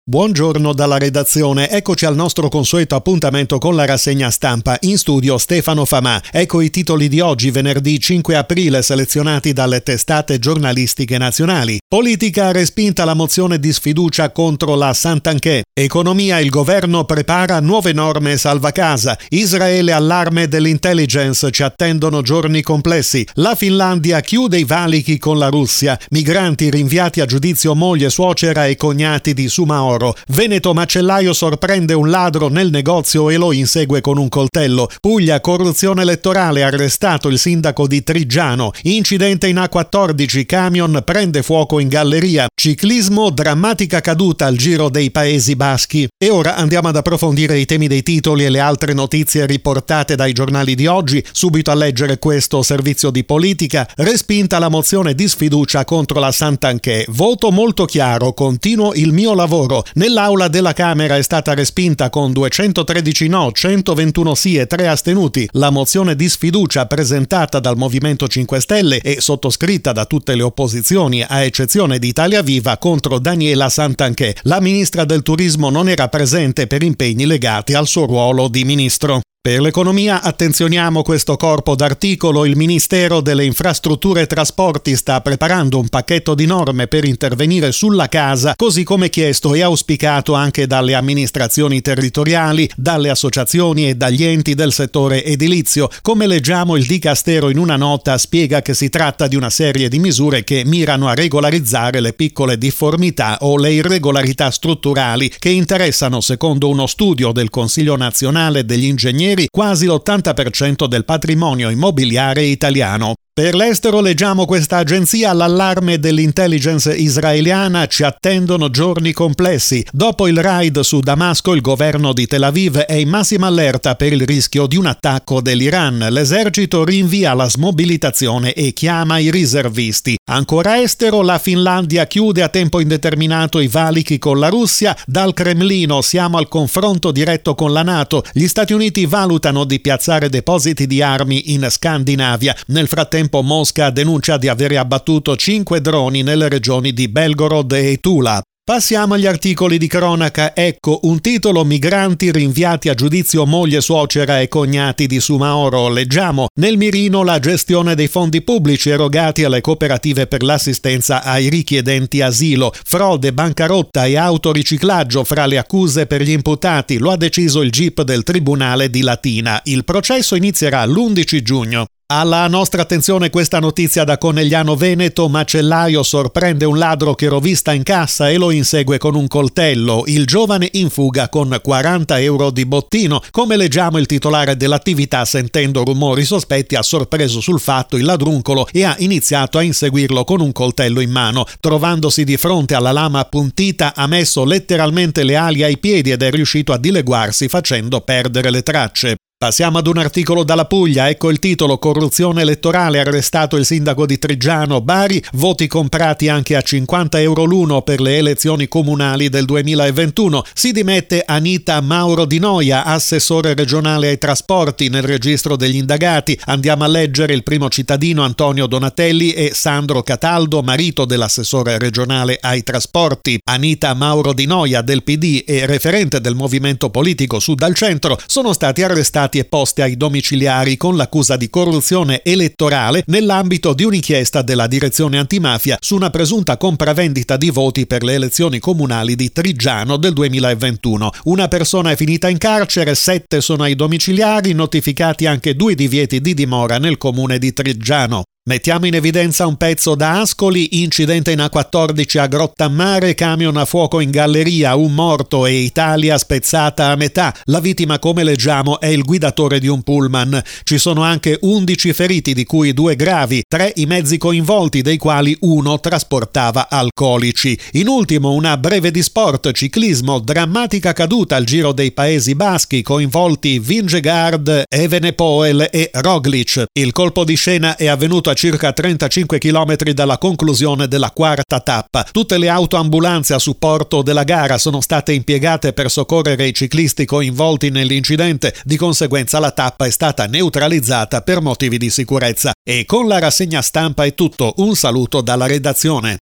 Buongiorno dalla redazione, eccoci al nostro consueto appuntamento con la rassegna stampa. In studio Stefano Famà. Ecco i titoli di oggi, venerdì 5 aprile, selezionati dalle testate giornalistiche nazionali. Politica, respinta la mozione di sfiducia contro la Santanchè. Economia, il governo prepara nuove norme salva casa. Israele, allarme dell'intelligence, ci attendono giorni complessi. La Finlandia chiude i valichi con la Russia. Migranti rinviati a giudizio moglie, suocera e cognati di Sumaoro. Veneto, macellaio sorprende un ladro nel negozio e lo insegue con un coltello. Puglia, corruzione elettorale, arrestato il sindaco di Triggiano. Incidente in A14, camion prende fuoco in galleria. Ciclismo, drammatica caduta al Giro dei Paesi Baschi. E ora andiamo ad approfondire i temi dei titoli e le altre notizie riportate dai giornali di oggi. Subito a leggere questo servizio di politica. Respinta la mozione di sfiducia contro la Santanchè. Voto molto chiaro, continuo il mio lavoro. Nell'aula della Camera è stata respinta con 213 no, 121 sì e 3 astenuti la mozione di sfiducia presentata dal Movimento 5 Stelle e sottoscritta da tutte le opposizioni, a eccezione di Italia Viva, contro Daniela Santanchè. La ministra del Turismo non era presente per impegni legati al suo ruolo di ministro. Per l'economia attenzioniamo questo corpo d'articolo. Il Ministero delle Infrastrutture e Trasporti sta preparando un pacchetto di norme per intervenire sulla casa, così come chiesto e auspicato anche dalle amministrazioni territoriali, dalle associazioni e dagli enti del settore edilizio. Come leggiamo, il Dicastero in una nota spiega che si tratta di una serie di misure che mirano a regolarizzare le piccole difformità o le irregolarità strutturali che interessano, secondo uno studio del Consiglio Nazionale degli Ingegneri, quasi l'80% del patrimonio immobiliare italiano. Per l'estero leggiamo questa agenzia: l'allarme dell'intelligence israeliana, ci attendono giorni complessi. Dopo il raid su Damasco, il governo di Tel Aviv è in massima allerta per il rischio di un attacco dell'Iran. L'esercito rinvia la smobilitazione e chiama i riservisti. Ancora estero, la Finlandia chiude a tempo indeterminato i valichi con la Russia. Dal Cremlino siamo al confronto diretto con la NATO. Gli Stati Uniti valutano di piazzare depositi di armi in Scandinavia. Nel frattempo Mosca denuncia di avere abbattuto 5 droni nelle regioni di Belgorod e Tula. Passiamo agli articoli di cronaca. Ecco un titolo: migranti rinviati a giudizio moglie, suocera e cognati di Sumaoro. Leggiamo: nel mirino la gestione dei fondi pubblici erogati alle cooperative per l'assistenza ai richiedenti asilo. Frode, bancarotta e autoriciclaggio fra le accuse per gli imputati. Lo ha deciso il GIP del Tribunale di Latina. Il processo inizierà l'11 giugno. Alla nostra attenzione questa notizia da Conegliano Veneto: macellaio sorprende un ladro che rovista in cassa e lo insegue con un coltello. Il giovane in fuga con 40 euro di bottino. Come leggiamo, il titolare dell'attività, sentendo rumori sospetti, ha sorpreso sul fatto il ladruncolo e ha iniziato a inseguirlo con un coltello in mano. Trovandosi di fronte alla lama appuntita, ha messo letteralmente le ali ai piedi ed è riuscito a dileguarsi facendo perdere le tracce. Passiamo ad un articolo dalla Puglia. Ecco il titolo: corruzione elettorale, arrestato il sindaco di Triggiano. Bari, voti comprati anche a 50 euro l'uno per le elezioni comunali del 2021. Si dimette Anita Mauro Di Noia, assessore regionale ai trasporti, nel registro degli indagati. Andiamo a leggere: il primo cittadino Antonio Donatelli e Sandro Cataldo, marito dell'assessore regionale ai trasporti. Anita Mauro Di Noia, del PD e referente del movimento politico Sud al Centro, sono stati arrestati e posti ai domiciliari con l'accusa di corruzione elettorale nell'ambito di un'inchiesta della direzione antimafia su una presunta compravendita di voti per le elezioni comunali di Triggiano del 2021. Una persona è finita in carcere, 7 sono ai domiciliari, notificati anche 2 divieti di dimora nel comune di Triggiano. Mettiamo in evidenza un pezzo da Ascoli: incidente in A14 a Grottammare, camion a fuoco in galleria, un morto e Italia spezzata a metà. La vittima, come leggiamo, è il guidatore di un pullman. Ci sono anche 11 feriti, di cui 2 gravi, 3 i mezzi coinvolti, dei quali 1 trasportava alcolici. In ultimo una breve di sport: ciclismo, drammatica caduta al Giro dei Paesi Baschi, coinvolti Vingegaard, Evenepoel e Roglic. Il colpo di scena è avvenuto a circa 35 km dalla conclusione della quarta tappa. Tutte le autoambulanze a supporto della gara sono state impiegate per soccorrere i ciclisti coinvolti nell'incidente. Di conseguenza la tappa è stata neutralizzata per motivi di sicurezza. E con la rassegna stampa è tutto. Un saluto dalla redazione.